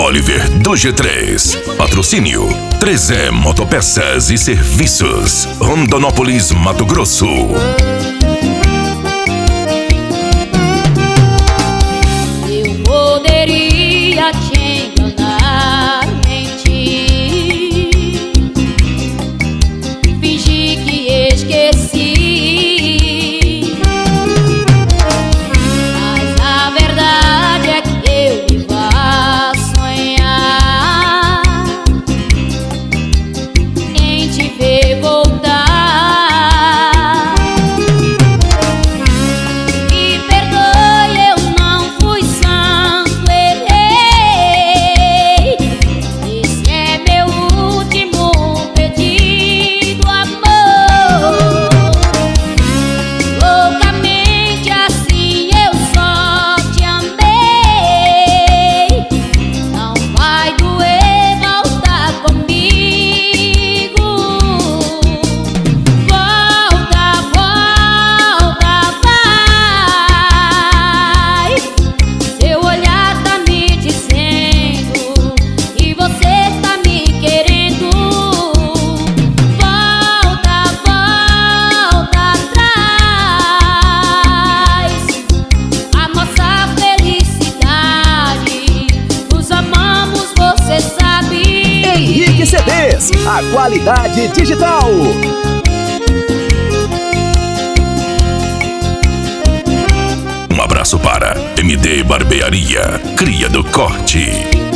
Oliver do G3. Patrocínio 3E Motopeças e Serviços, Rondonópolis, Mato Grosso. Eu poderia te enganar, mentir, fingir que esqueci, mas a verdade é que eu vivo a sonhar em te ver voltar. E perdoe, eu não fui santo, errei. Esse é meu último pedido, amor. Loucamente assim eu só te amei. Não vai doer voltar comigo. Volta, volta, vai. Seu olhar tá me dizendo que você tá me querendo. Volta, volta atrás. A nossa felicidade, nos amamos, você sabe. Henrique CDs, a qualidade digital. Um abraço para MD Barbearia, Cria do Corte.